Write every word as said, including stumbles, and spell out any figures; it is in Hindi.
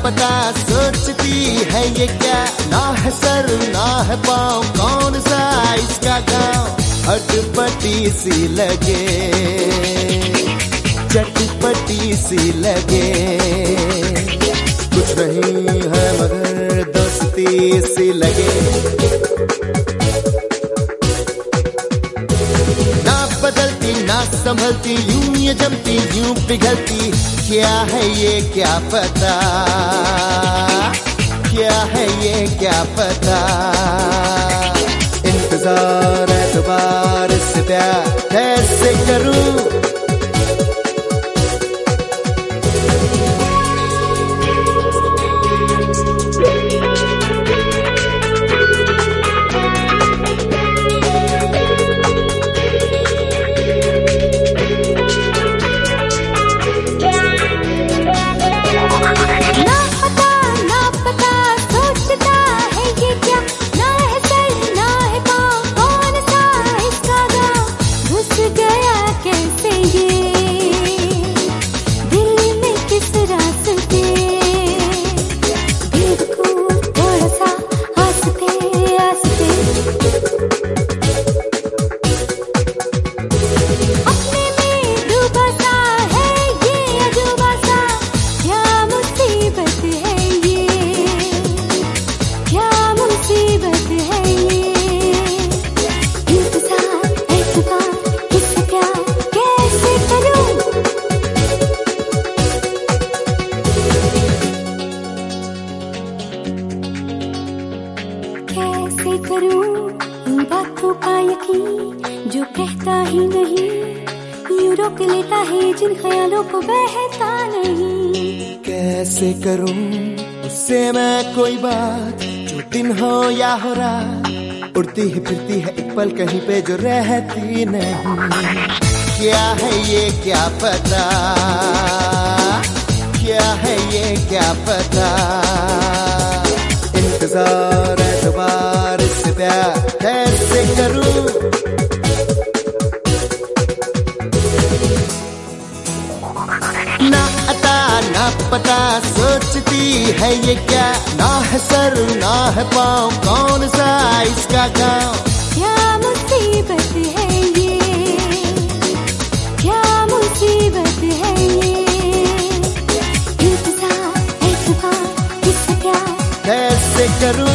पता सोचती है ये क्या, ना है सर ना है पाँव, कौन सा इसका गाँव। अटपटी सी लगे, चटपटी सी लगे, कुछ नहीं है मगर दोस्ती सी लगे। ना बदलती ना संभलती, यूं ये जमती यूं पिघलती, क्या है ये क्या पता, क्या है ये क्या पता। इंतजार एतबार से प्यार कैसे करूं, कैसे करूं इन बातों का यकीन, जो कहता ही नहीं यूं रोक लेता है जिन ख्यालों को बहता नहीं। कैसे करूं उससे मैं कोई बात, जो दिन हो या हो रात, उड़ती ही फिरती है एक पल कहीं पे जो रहती नहीं। क्या है ये क्या पता, क्या है ये क्या पता। इंतजार एतबार से प्यार कैसे करूं, ना अता ना पता सोचती है ये क्या, ना है सर ना है पाँव, कौन सा इसका गाँव। क्या मुसीबत है ये, क्या मुसीबत है ये। इंतजार एतबार इससे प्यार कैसे करूं,